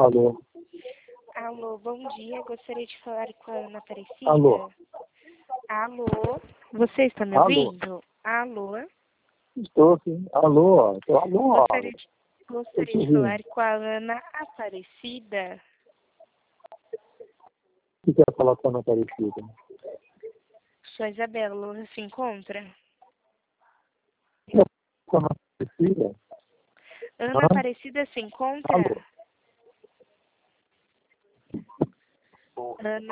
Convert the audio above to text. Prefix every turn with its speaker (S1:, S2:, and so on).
S1: Alô?
S2: Alô, bom dia. Gostaria de falar com a Ana Aparecida.
S1: Alô?
S2: Alô? Você está me
S1: Alô?
S2: ouvindo? Alô?
S1: Estou sim. Alô? Alô?
S2: Gostaria de falar com a Ana Aparecida.
S1: O que quer falar com a Ana Aparecida?
S2: Sou a Isabela, você se encontra?
S1: Com a Ana Aparecida?
S2: Ana Aparecida se encontra?
S1: Alô?
S2: Ana